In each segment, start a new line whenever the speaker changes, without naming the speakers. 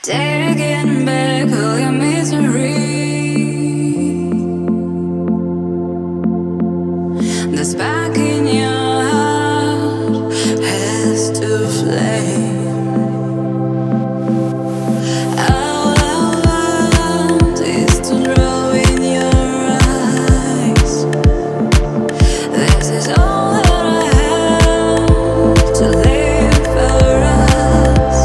Taking back all your misery. The spark in your heart has to flame. All I want is to draw in your eyes. This is all that I have to live for us.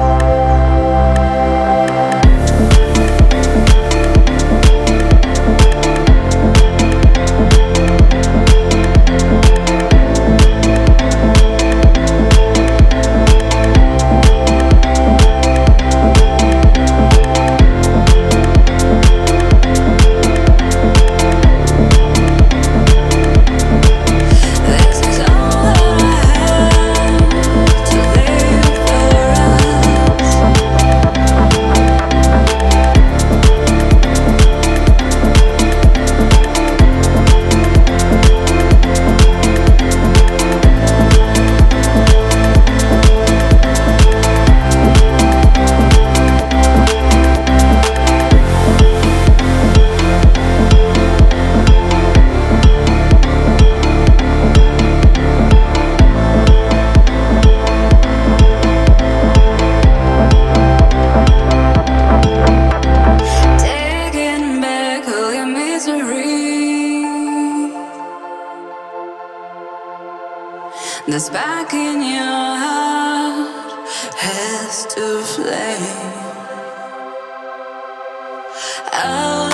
The spark in your heart has to flame.